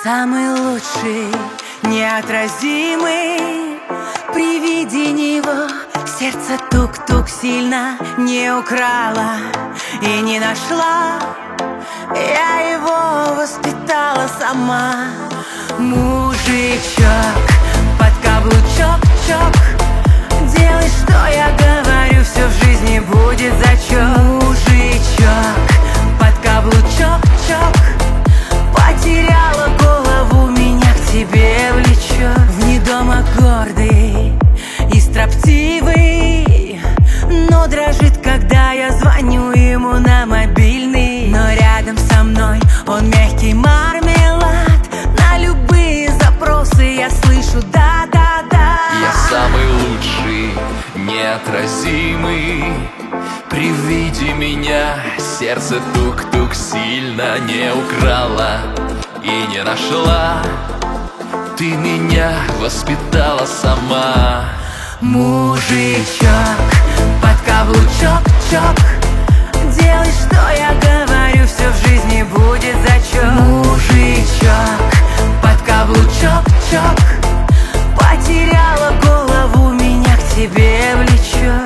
Самый лучший, неотразимый. При виде него сердце тук-тук сильно не украла и не нашла. Я его воспитала сама. Мужичок, под каблучок-чок, делай, что я говорю, все в жизни будет зачет. Мужичок, под каблучок-чок, потеряла голову, меня к тебе влечет. Вне дома гордый и строптивый, но дрожит, когда я звоню ему на мобильный. Но рядом со мной он мягкий мармелад. На любые запросы я слышу да-да-да. Я самый лучший, неотразимый. При виде меня сердце тук-тук сильно не украла и не нашла. Ты меня воспитала сама. Мужичок, под каблучок-чок, делай, что я говорю, все в жизни будет зачет. Мужичок, под каблучок-чок, потеряла голову, меня к тебе влечет.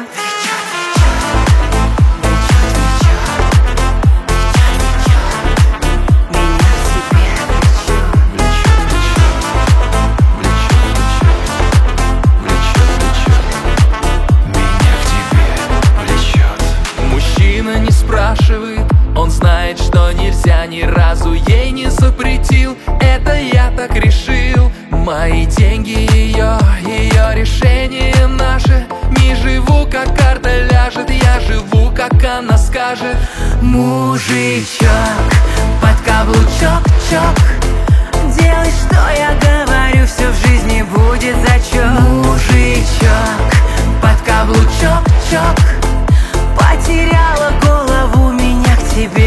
Не спрашивает, он знает, что нельзя, ни разу ей не запретил. Это я так решил. Мои деньги ее решение наше. Не живу, как карта ляжет, я живу, как она скажет. Мужичок, под каблучок-чок, делай, что я говорю, все в жизни будет зачет. Мужичок, под каблучок-чок, потеряла голову, меня к тебе